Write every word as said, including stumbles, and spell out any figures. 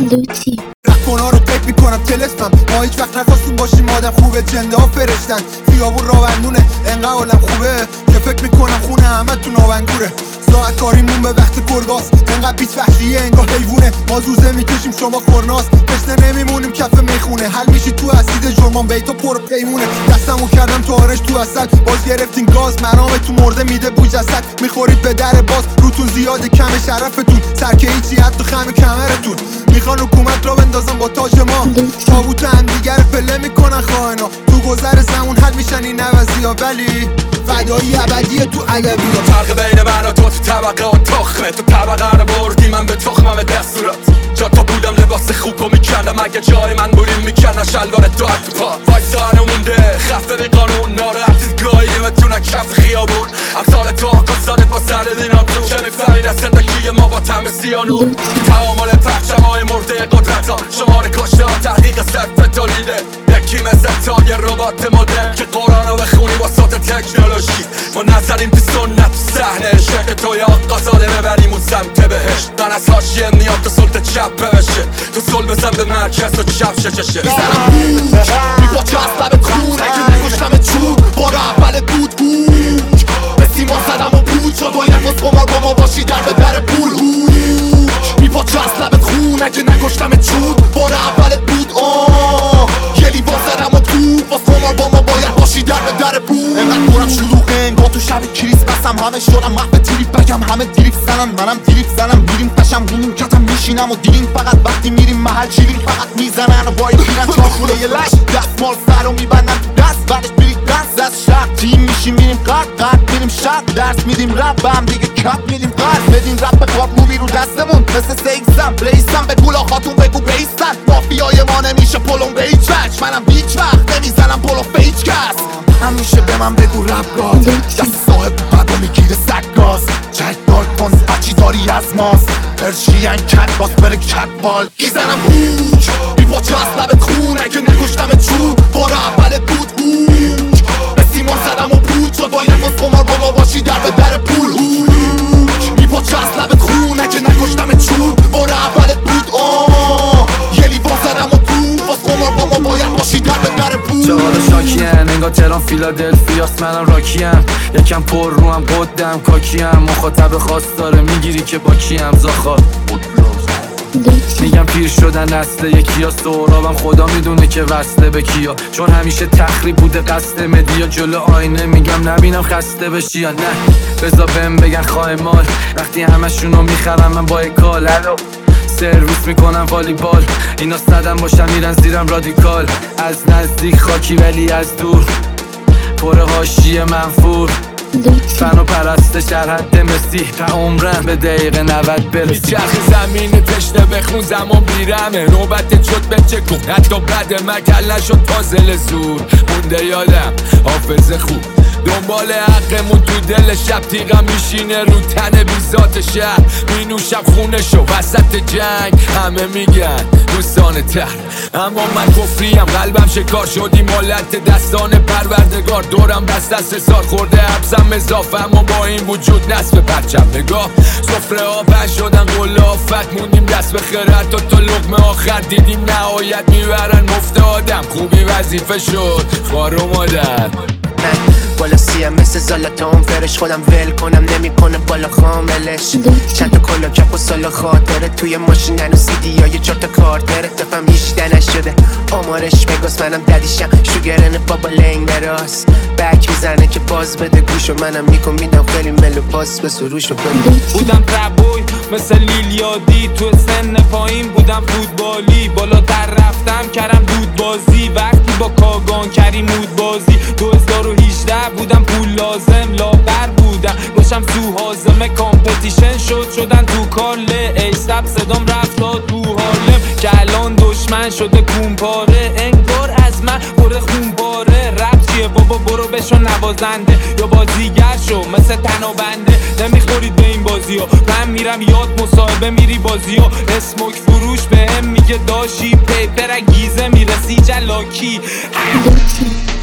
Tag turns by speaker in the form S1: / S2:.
S1: لوتی
S2: رفونا رو تک میکنم تلسمم ما هیچ وقت نخواستیم باشیم آدم خوبه جنده ها فرشتن خیابون راوندونه انقدر حالم خوبه که فکر میکنم خونه همه تو ناونگوره ساعت کاریمون به وقت گرگاست انقدر بیت وحشیه انگار حیوونه ما زوزه میکشیم شما خورناست تشنه نمیمونیم کف میخونه حل میشی تو اسید جرمان بیتا پر پیمونه دستمو کردم تو آرش تو اصل باز گرفتین گاز منامه تو مرده میده بوی جسد میخورید به در باز روتون زیاده کم شرفتون سرکه هیچی حتی خم کمرتون میخوان حکومت را بندازن با تاج ما تابوت هم دیگر پله میکنن خائنا تو گذر زمون حل میشن این عوضی ها ولی فدایی ابدیه تو ادبیات
S3: فرق بین من و تو تو طبقه و تخمه تو طبقه رو بردی من به تخمم دستورت جا تا بودم لباس خوب رو میکندم اگه جای من بودیم میکندن شلوار تو تو پا وایسانه مونده خفه بی قانون ناراحتیت گاهی نمیتونن کف خیابون امثال تو آقا زاده با سر دینام تو که میفهمید از زندگی ما با تم سیانو تعامل پرچم های مرده قدرت ها شماره کشته ها تحقیق صرف تولیده یکی مثل تا یه ربات مدرن که قرآن رو بخونی واسط تکنولوژی ما نظریم تو سنت تو صحنه شکل تو یا آقا زاده ببریم اون سمت بهشت من از حاشیه میام تو سلط چپ بشه تو سل بزن به مرکز و چپ ششه
S4: میزنم بوچ میپاچه از لبت خون اگه نگشتم چون بار اول بود بوچ به سیمان زدم و بود شد باید باز قمار با ما باشی در به در پول میپاچه از لبت خون اگه نگشتم چون بار اولت بود آه یه لیوان زدم و تو باز قمار با ما باید باشی در به در پول انقدر برم شلوغه انگاه تو شب کریسمسم همه شدم محو تریف بگم همه دیریف زنن منم دیریف زنم میریم قشم بونیم کتم میشینم و دیریم فقط وقتی میریم محل شیرین فقط میزنن و باید گیرن چاخونه یه لش دستمال سر رو میبندن تو دست بعدش میریم دست از شب تیم میشیم میریم قرد قرد میریم شب درس میدیم رب به هم دیگه کپ میدیم قرد بدین رب به خواب مومی رو دستمون مثل سیکسم بلیسم به گولا خاتون بگو بیستن مافیای ما نمیشه پلون به هیچ وجه منم هیچ وقت نمیزنم پلو به هیچ کس همیشه به من بگو رب گاد دست صاحب بعد رو میگیره سکاز چک دار کن بچی داری از ماست پرشین کت باز بره کت بال میزنم بوچ میپاچه از لبت خون اگه نکشتم چون بار اولت بود بوچ به سیمان زدم و بود شد باید باز قمار با ما باشی در به در پول میپاچه از لبت خون اگه نکشتم چون بار اولت بود آه یه لیوان زدم و بود باز قمار با ما باید باشی در به در پول
S5: جوال شاکیم انگاه تهران فیلادلفیاست منم راکیم یکم پر رو هم قدم کاکیم مخاطب خاص داره میگیری که با کیم زاخا میگم پیر شدن نسل یکی ها سهرابم خدا میدونه که وصله به کیا چون همیشه تخریب بوده قصد مدیا جلو آینه میگم نبینم خسته بشی یا نه بذار بهم بگن خواه مال وقتی همشونو میخرم من با اکال سرویس میکنم والیبال اینا صدم باشن میرن زیرم رادیکال از نزدیک خاکی ولی از دور پر حاشیه منفور فن و پرستش در حد مسیح تا عمرم به دقیقه نود برسی
S6: میچرخ زمین تشنه بخون زمان بیرمه نوبت شد به چه کن حتی بد مکل نشد پازل زور مونده یادم حافظه خوب دنبال حقمون تو دل شب تیغم میشینه رو تن بیزات شهر مینوشم خونه شو وسط جنگ همه میگن دوستان تر اما من کفریم قلبم شکار شدی مالت دستان پروردگار دورم بست دست سار خورده حبسم اضافه اما با این وجود نصف پرچم نگاه سفره ها پش شدن قله آفت موندیم دست به خیرت تا تا لقمه آخر دیدیم نهایت میبرن مفت آدم خوبی وظیفه شد خوار و مادر
S7: بالا سیه مثل زالاتون فرش خودم ول کنم نمیکنه بالا خاملش چند تا کلا کپ و سالا خاطره توی ماشین هنو سیدی ها یه چهار تا کارتره تفم هیچده نشده آمارش بگاس منم ددیشم شوگرن بابا لنگ براس بک میزنه که باز بده گوشو منم میکن میدم خیلی ملو پاس به سروشو بده
S8: بودم ربوی مثل لیلیادی تو سن پایین بودم فوتبالی بالاتر رفتم کردم دود بازی وقتی با کاگان کریم مود بازی دو هزار و هجده بودم پول لازم لاغر بودم باشم تو حازم کامپتیشن شد شدن تو کاله ای سب صدام رفت تا تو حالم که الان دشمن شده کونپاره انگار از من بره خونباره رب چیه بابا برو بشو نوازنده یا بازیگر شو مثل تنابنده نمیخورید به این بازی ها من میرم یاد مصاحبه میری بازی ها اسموک فروش به هم میگه داشی پیپر گیزه میرسی جلاکی